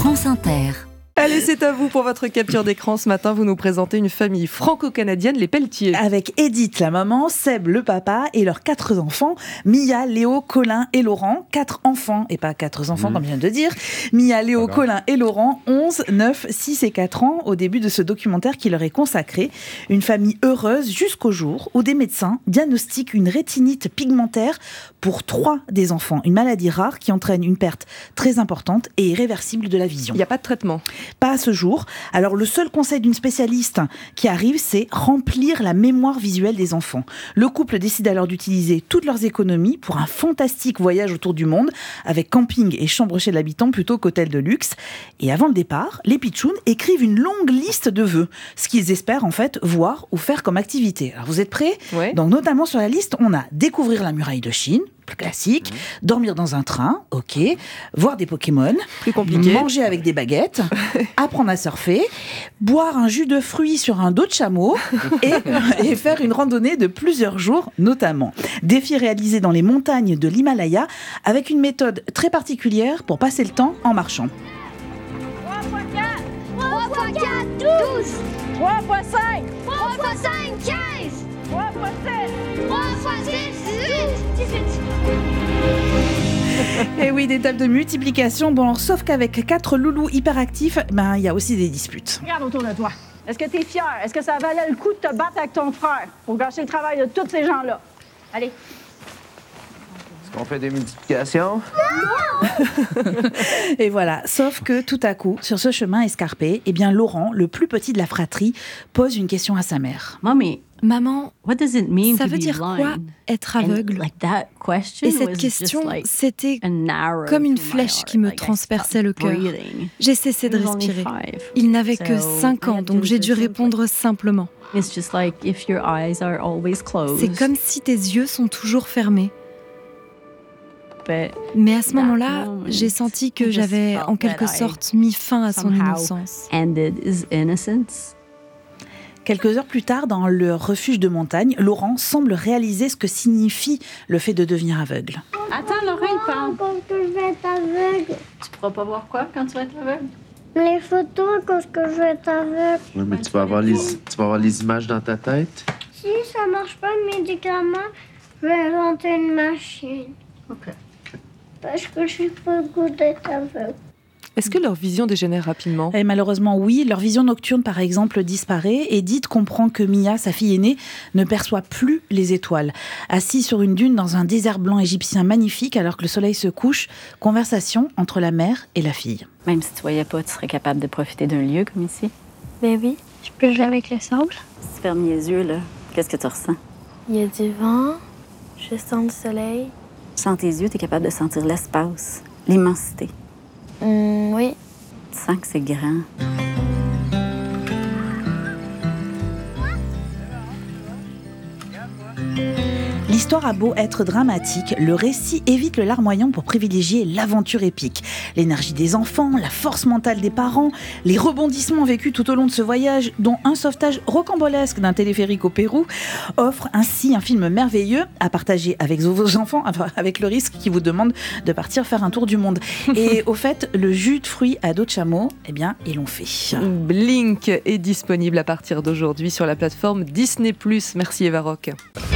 France Inter. Allez, c'est à vous pour votre capture d'écran. Ce matin, vous nous présentez une famille franco-canadienne, les Pelletier. Avec Edith, la maman, Seb, le papa, et leurs 4 enfants, Mia, Léo, Colin et Laurent. 4 enfants, et pas 4 enfants comme je viens de dire. Mia, Léo, Colin et Laurent, 11, 9, 6 et 4 ans, au début de ce documentaire qui leur est consacré. Une famille heureuse jusqu'au jour où des médecins diagnostiquent une rétinite pigmentaire pour 3 des enfants. Une maladie rare qui entraîne une perte très importante et irréversible de la vision. Il n'y a pas de traitement. Pas à ce jour. Alors le seul conseil d'une spécialiste qui arrive, c'est remplir la mémoire visuelle des enfants. Le couple décide alors d'utiliser toutes leurs économies pour un fantastique voyage autour du monde avec camping et chambre chez l'habitant plutôt qu'hôtel de luxe. Et avant le départ, les pitchouns écrivent une longue liste de vœux, ce qu'ils espèrent en fait voir ou faire comme activité. Alors vous êtes prêts ? Ouais. Donc notamment sur la liste, on a découvrir la muraille de Chine, plus classique, dormir dans un train, ok, voir des Pokémon, Plus compliqué. manger avec des baguettes, apprendre à surfer, boire un jus de fruits sur un dos de chameau et faire une randonnée de plusieurs jours notamment. Défi réalisé dans les montagnes de l'Himalaya avec une méthode très particulière pour passer le temps en marchant. 3 x 4, 3 x 4, 12. 3 x 5, 3 x 5, 15. 3 x 7, 3 x 6, 18. Et oui, des tables de multiplication, bon, sauf qu'avec 4 loulous hyperactifs, il y a aussi des disputes. Regarde autour de toi. Est-ce que tu es fier? Est-ce que ça valait le coup de te battre avec ton frère pour gâcher le travail de tous ces gens-là? Allez. On fait des multiplications. Et voilà, sauf que tout à coup, sur ce chemin escarpé, Laurent, le plus petit de la fratrie, pose une question à sa mère. Mommy, Maman, what does it mean ça to veut be dire quoi blind? être And, aveugle? like, that question Et cette was question, just, like, c'était an arrow comme une through my flèche heart. qui me Like, I transperçait le stopped cœur. breathing. J'ai cessé de He was only respirer. 5. Il n'avait que So 5 I ans, had donc to j'ai dû just répondre simplement. It's just like if your eyes are always closed. C'est comme si tes yeux sont toujours fermés. But Mais à ce that moment-là, moment, j'ai senti que I just j'avais felt en quelque that I sorte mis fin à son somehow innocence. ended his innocence. Quelques heures plus tard, dans le refuge de montagne, Laurent semble réaliser ce que signifie le fait de devenir aveugle. Attends, Lorraine, parle. Quand je vais être aveugle. Tu pourras pas voir quoi quand tu vas être aveugle? Les photos quand je vais être aveugle. Oui, mais tu vas avoir les images dans ta tête. Si ça marche pas le médicament, je vais inventer une machine. OK. Parce que je suis pas le goût d'être aveugle. Est-ce que leur vision dégénère rapidement ? Et malheureusement, oui, leur vision nocturne, par exemple, disparaît. Edith comprend que Mia, sa fille aînée, ne perçoit plus les étoiles. Assise sur une dune dans un désert blanc égyptien magnifique, alors que le soleil se couche, conversation entre la mère et la fille. Même si tu voyais pas, tu serais capable de profiter d'un lieu comme ici? Ben oui, je peux jouer avec le sable. Si tu fermes les yeux, là, qu'est-ce que tu ressens? Il y a du vent, je sens le soleil. Sans tes yeux, tu es capable de sentir l'espace, l'immensité. Oui. Tu sens que c'est grand. L'histoire a beau être dramatique, le récit évite le larmoyant pour privilégier l'aventure épique. L'énergie des enfants, la force mentale des parents, les rebondissements vécus tout au long de ce voyage, dont un sauvetage rocambolesque d'un téléphérique au Pérou, offrent ainsi un film merveilleux à partager avec vos enfants, avec le risque qui vous demande de partir faire un tour du monde. Et au fait, le jus de fruits à dos de chameau, ils l'ont fait. Blink est disponible à partir d'aujourd'hui sur la plateforme Disney+. Merci Eva Rock.